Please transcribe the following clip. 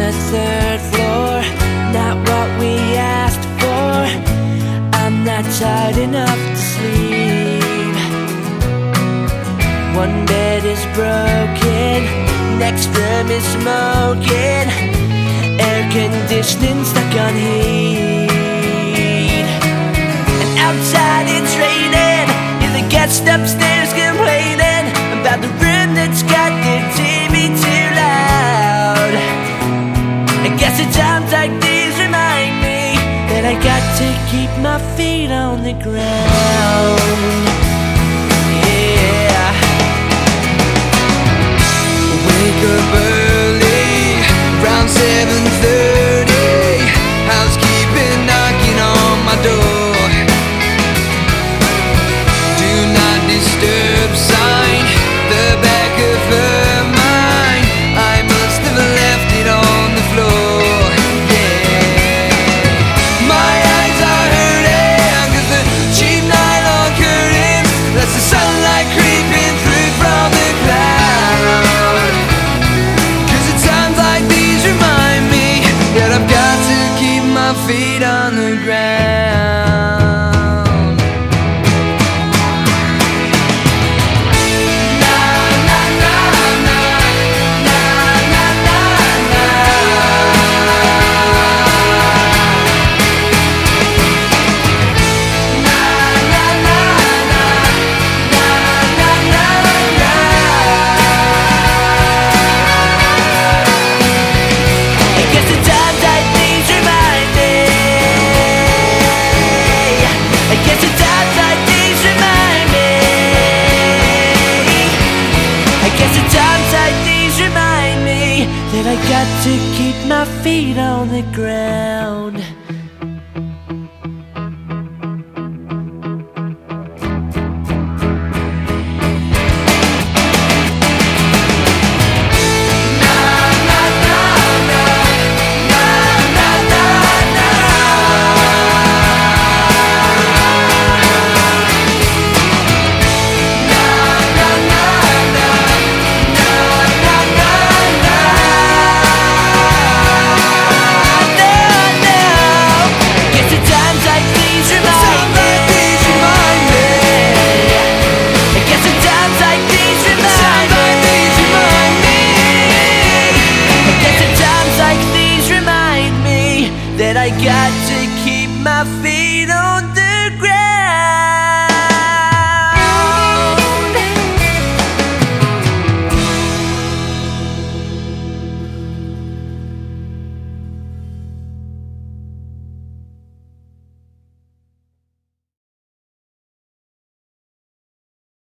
the third floor, not what we asked for. I'm not tired enough to sleep. One bed is broken, next room is smoking, air conditioning stuck on heat. And outside it's raining, and the guest upstairs complaining about the room that's got their TV too loud. I guess at times like these remind me that I got to keep my feet on the ground. Yeah. Wake up early, around 7:30. Housekeeping knocking on my door. Do not disturb sign, the back of her mind. I must have left it on the floor. Yeah. My eyes are hurting, 'cause the cheap nylon curtains lets the sunlight creeping through from the cloud. 'Cause at times like these remind me that I've got to keep my feet on the ground. Na na na na, na na na na. Na na na na, na na na na. I guess the times like these remind me. I guess the times like these remind me. I guess the times like these remind me that I got to keep my feet on the ground.